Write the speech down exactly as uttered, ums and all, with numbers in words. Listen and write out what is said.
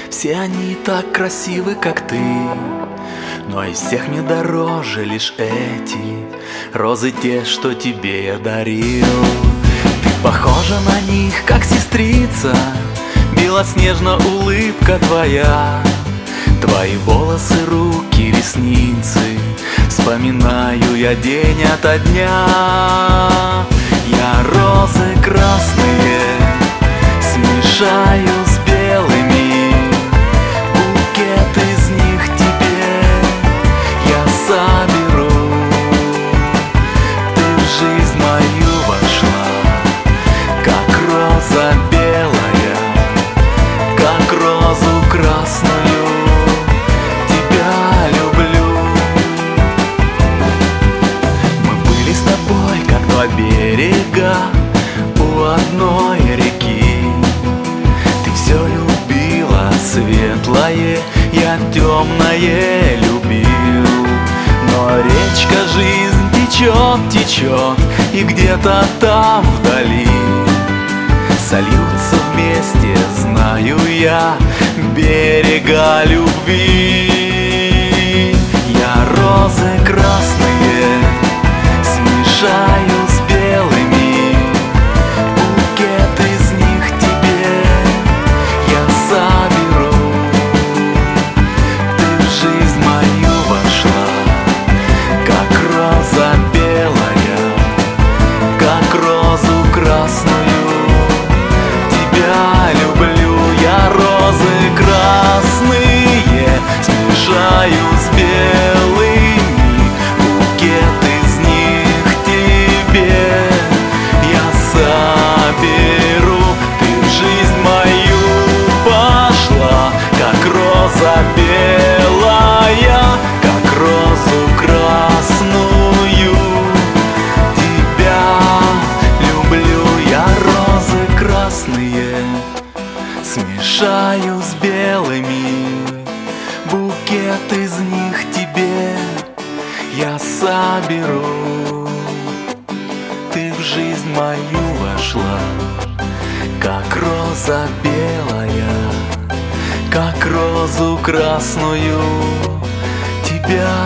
Все они так красивы, как ты, но из всех мне дороже лишь эти розы, те, что тебе я дарил. Ты похожа на них, как сестрица, белоснежна улыбка твоя. Твои волосы, руки, ресницы вспоминаю я день ото дня. Я розы красные смешаю с белыми, букет из них тебе я соберу. Ты в жизнь мою вошла, как роза белая, как розу красную тебя люблю. Мы были с тобой, как два берега у одной реки. Ты все любила светлое, я темное любил. Но речка жизнь течет, течет, и где-то там вдали сольются вместе, знаю я, берега любви. Я розы красные смешаю с белыми, букет из них тебе я соберу. Ты в жизнь мою вошла, как роза белая, как розу красную тебя люблю. Я розы красные смешаю с белыми, букет из них тебе я соберу. Ты в жизнь мою пошла, как роза белая, как розу красную тебя люблю. Я розы красные смешаю с белыми, букет из них тебе я соберу. Ты в жизнь мою вошла, как роза белая, как розу красную тебя